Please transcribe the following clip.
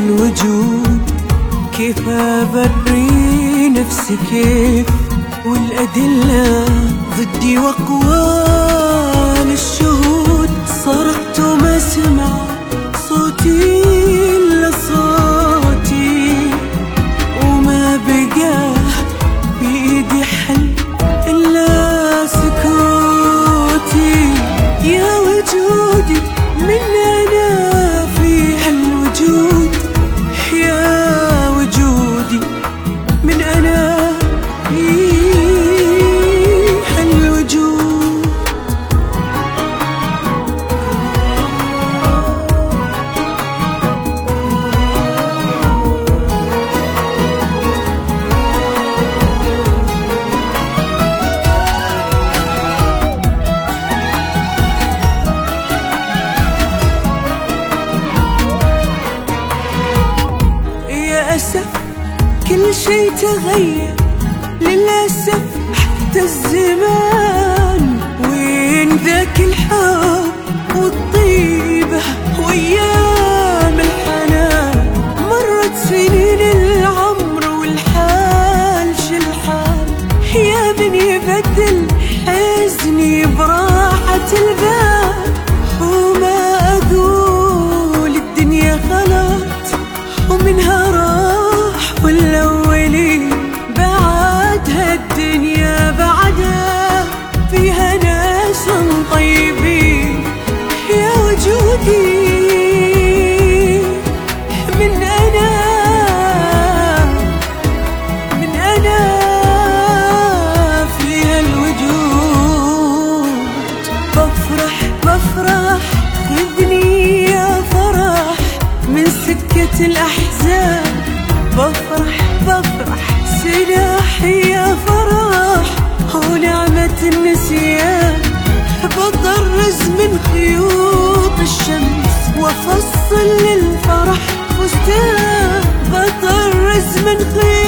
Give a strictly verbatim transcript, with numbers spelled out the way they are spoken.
هالوجود، كيف أبري نفسي كيف والأدلة ضدي وأقوال الشهود. صرخت وما سمع صوتي إلا صوتي، وما بقى بإيدي حل إلا سكوتي. يا وجودي من أنا في هالوجود، يا وجودي من أنا في هالوجود. للأسف كل شي تغير، للأسف حتى الزمان. وين ذاك الحب والطيبة وأيام الحنان؟ مرت سنين العمر والحال شالحال. يا من يبدل حزني براحة البال، وما أقول الدنيا خلت ومنها راح والأولين بعدها الدنيا بعدها فيها ناس طيبين. يا وجودي من أنا من أنا فيها الوجود. بفرح بفرح خذني يا فرح من سكة الأحزان. بفرح بفرح سلاحي يا فرح ونعمة النسيان. بطرز من خيوط الشمس وأفصل للفرح فستان. بطرز من خيوط